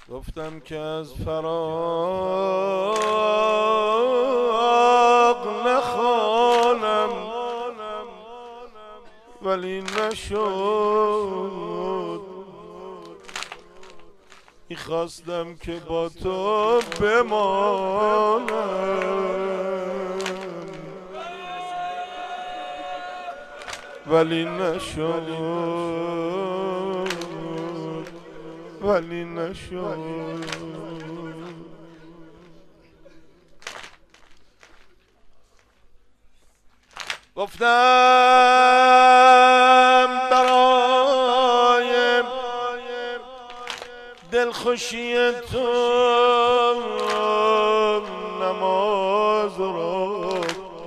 گفتم که از فراق نخوانم ولی نشد. میخواستم که با تو بمانم ولی نشد، ولی نشد. گفتم برای دلخوشی تو نماز رو،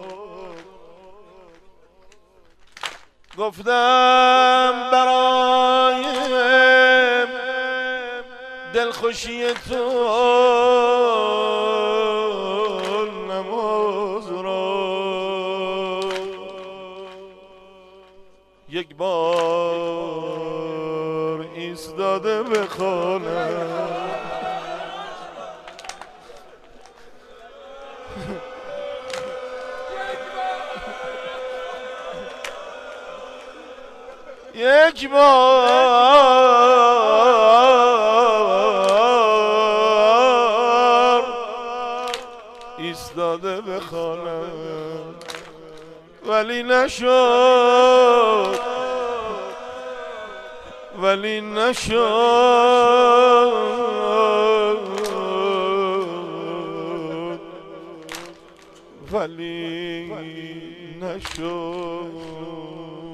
گفتم برای دلخوشی تو نماز رو یک بار ایستاده بخوانم. یک بار ایستاده بخوانم ولی نشد، ولی نشد، ولی نشد.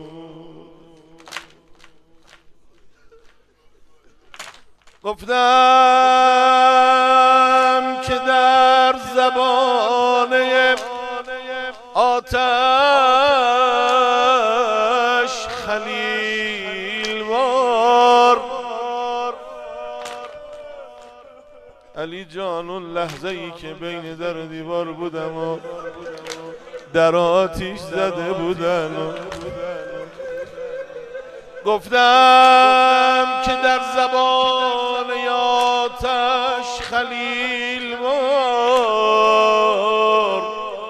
گفتم که در زبانه آتش خلیلوار علی جان، اون لحظه ای که بین در و دیوار بودم و در آتیش زده بودن، گفتم که در زبان آتش خلیلوار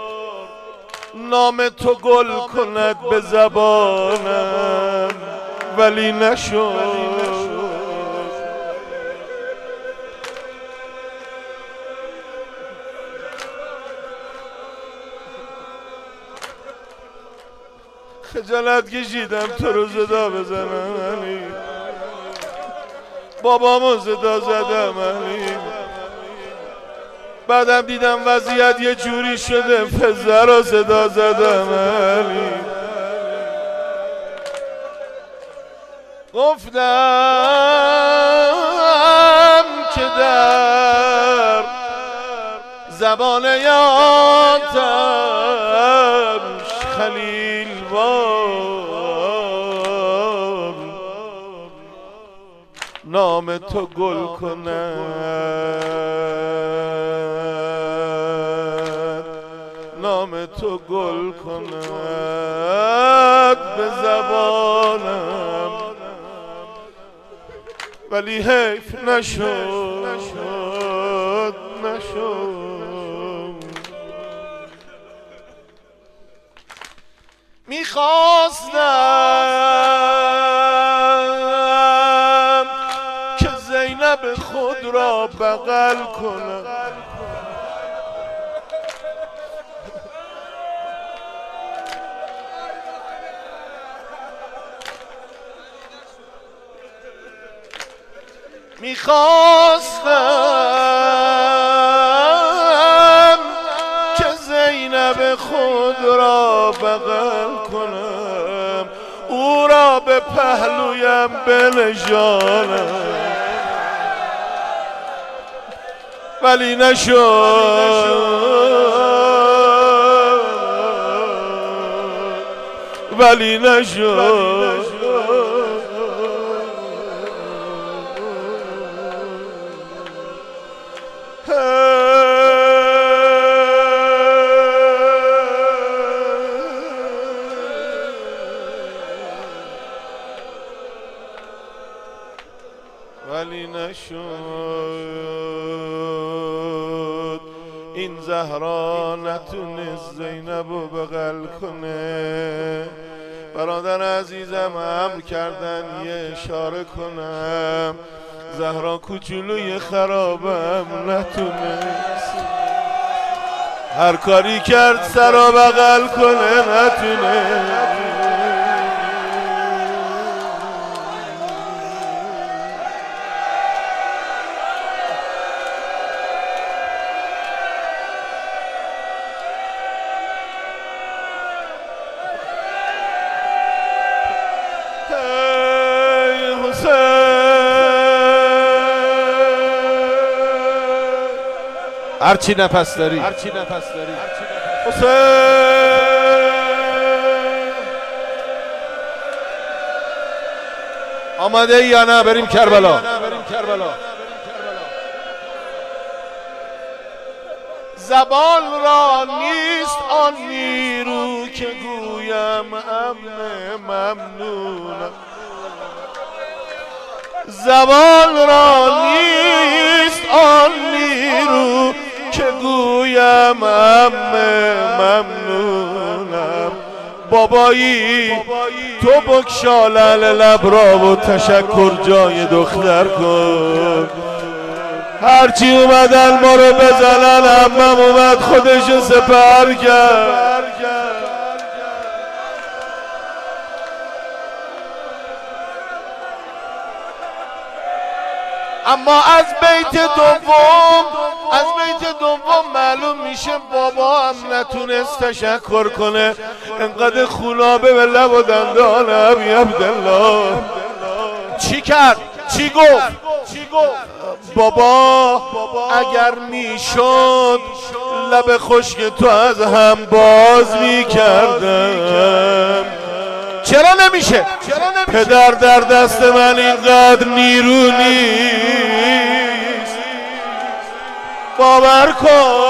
نام تو گل کند به زبانم ولی نشد. خجالت کشیدم تو رو صدا بزنم علی، بابامو صدا زدم علی، بعدم دیدم وضعیت یه جوری شده پسر رو صدا زدم علی. گفتم که در زبان آتش خلیلوار نام تو گل کند، نام تو گل کند به زبانم ولی حیف نشد، نشد. میخواستم که زینب خود را بغل کنم، میخواستم که زینب خود را بغل کنم، او را به پهلویم بنشانم ولی نشد، ولی نشد. ولی نشد. این زهرا نتونست زینبو بغل کنه. برادر عزیزم امر کردن یه اشاره کنم، زهرا کوچولوی خرابم نتونست هر کاری کرد سرا بغل کنه نتونه. هرچی نفس داری حسین آماده ای یا نه بریم کربلا؟ زبان را نیست آن نیرو که گویم ممنونم. زبان را نیست آن نیرو که گویم ممنونم. بابایی تو بکشا لعل لب را و تشکر جای دختر کن. هرچی اومدن ما رو بزنن عمم اومد خودشو سپر کرد. اما از بیت دوم معلوم میشه بابا هم نتونست تشکر کنه، انقدر خونابه به لب و دندان ابی عبدالله. چی کرد؟ چی گفت؟ بابا اگر میشد لب خشک تو از هم باز میکردم. چرا نمیشه؟ پدر در دست من اینقدر نیرو نیست. باور کن